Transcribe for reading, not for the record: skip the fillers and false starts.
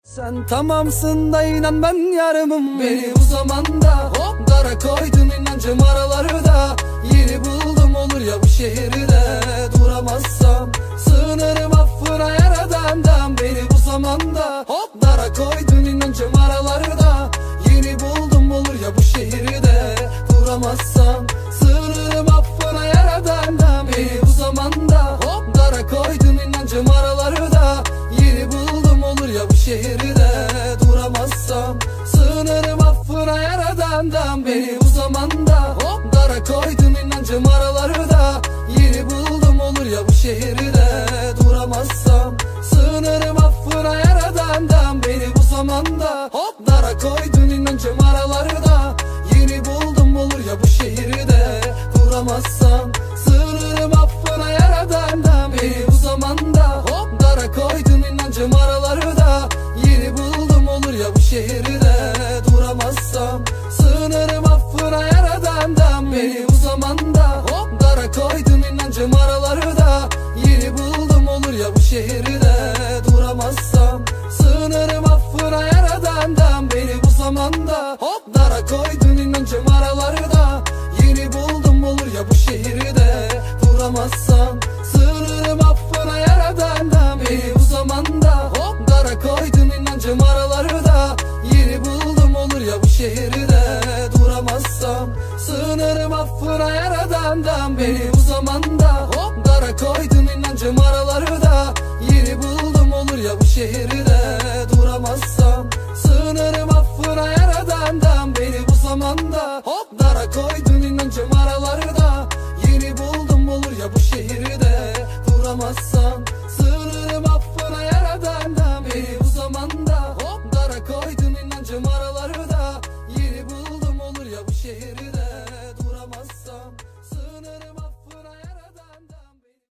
Sen tamamsın da inan ben yarımım. Beni bu zamanda dara koydun, inancım aralarda. Yeni buldum olur ya bu şehirde. Duramazsam sığınırım affına yaradandan. Beni bu zamanda dara koydun, inancım aralarda. Yeni buldum olur ya bu şehirde. Duramazsam sığınırım affına yaradandan. Beni bu zamanda dara koydun, inancım aralarda. Yeni buldum olur ya bu şehirde. Duramazsam sığınırım affına yaradandan. Beni bu zamanda dara koydun, inancım aralarda. Yeni buldum olur ya bu şehirde. Duramazsam sığınırım affına yaradandan. Beni bu zamanda dara koydun, inancım aralarda. Yeni buldum olur ya bu şehirde. Duramazsam sığınırım affına yaradandan. Beni bu zamanda dara koydun, inancım aralarda. Yeni buldum olur ya bu şehirde. Duramazsam sığınırım affına yaradandan. Beni bu zamanda dara koydun, inancım aralarda. Yeni buldum olur ya bu şehirde. Duramazsam sığınırım affına yaradandan. Beni bu zamanda dara koydun, inancım aralarda. Yeni buldum olur ya bu şehirde. Duramazsam sığınırım affına yaradandan. Beni bu zamanda dara koydun, inancım aralarda. Yeni buldum olur ya bu şehirde. Duramazsam sığınırım affına yaradandan. Beni bu zamanda dara koydun, inancım aralarda. Yeni buldum olur ya bu şehirde. Duramazsam sığınırım affına yaradandan. Beni bu zamanda dara koydun, inancım aralarda. Yeni buldum olur ya bu şehirde. Duramazsam sığınırım affına yaradandan. Beni bu zamanda dara koydun, inancım aralarda. Yeni buldum olur ya bu şehirde.